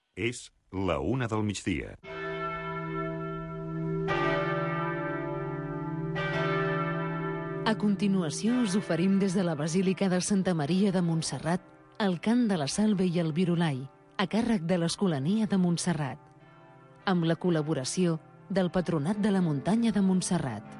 És la 1:00 PM. A continuació us oferim des de la Basílica de Santa Maria de Montserrat el cant de la Salve i el Virolai, a càrrec de l'Escolania de Montserrat, amb la col·laboració del Patronat de la Muntanya de Montserrat.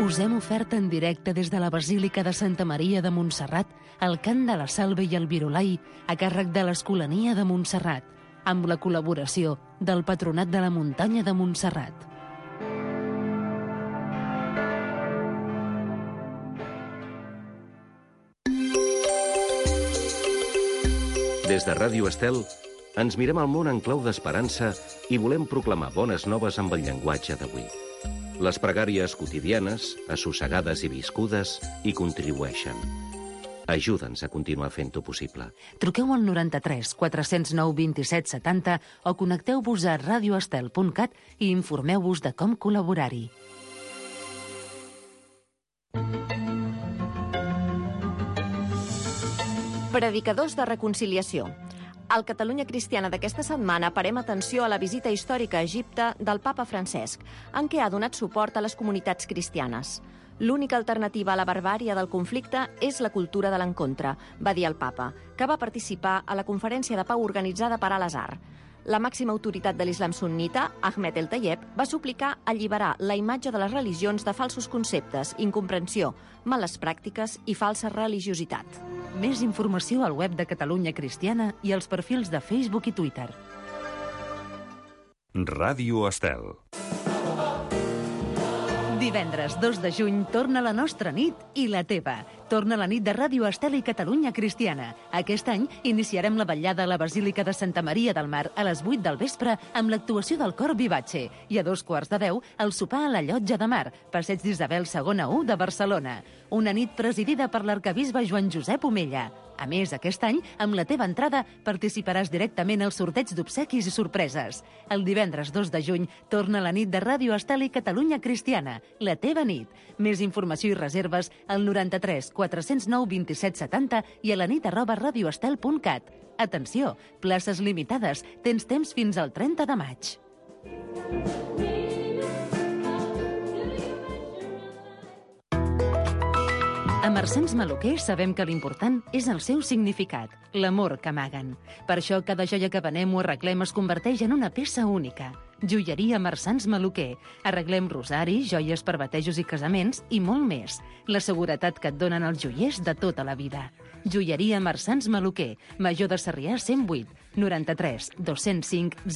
Us hem ofert en directe des de la Basílica de Santa Maria de Montserrat el cant de la Salve i el Virolai a càrrec de l'Escolania de Montserrat, amb la col·laboració del Patronat de la Muntanya de Montserrat. Des de Ràdio Estel, ens mirem al món en clau d'esperança i volem proclamar bones noves amb el llenguatge d'avui. Les pregàries quotidianes, assossegades i viscudes, hi contribueixen. Ajuda'ns a continuar fent-ho possible. Truqueu al 93 409 27 70 o connecteu-vos a radioestel.cat i informeu-vos de com col·laborar-hi. Predicadors de reconciliació. Al Catalunya Cristiana d'aquesta setmana parem atenció a la visita històrica a Egipte del papa Francesc, en què ha donat suport a les comunitats cristianes. L'única alternativa a la barbària del conflicte és la cultura de l'encontre, va dir el papa, que va participar a la conferència de pau organitzada per Al-Azhar. La màxima autoritat de l'islam sunnita, Ahmed El-Tayeb, va suplicar alliberar la imatge de les religions de falsos conceptes, incomprensió, males pràctiques i falsa religiositat. Més informació al web de Catalunya Cristiana i als perfils de Facebook i Twitter. Ràdio Estel. Divendres 2 de juny torna la nostra nit i la teva. Torna la nit de Ràdio Estel i Catalunya Cristiana. Aquest any iniciarem la vetllada a la Basílica de Santa Maria del Mar a les 8 del vespre amb l'actuació del cor Vivace i a 2:15 el sopar a la Llotja de Mar, Passeig d'Isabel II 1 de Barcelona. Una nit presidida per l'arquebisbe Joan Josep Omella. A més, aquest any, amb la teva entrada, participaràs directament al sorteig d'obsequis i sorpreses. El divendres 2 de juny torna la nit de Ràdio Estel i Catalunya Cristiana, la teva nit. Més informació i reserves al 93 409 27 70 i a la nit@radioestel.cat. Atenció, places limitades. Tens temps fins al 30 de maig. A Marsans Maluquer sabem que l'important és el seu significat, l'amor que amaguen. Per això cada joia que venem o arreglem es converteix en una peça única. Joieria Marsans Maluquer. Arreglem rosaris, joies per batejos i casaments i molt més. La seguretat que et donen els joiers de tota la vida. Joieria Marsans Maluquer. Major de Sarrià 108 93 205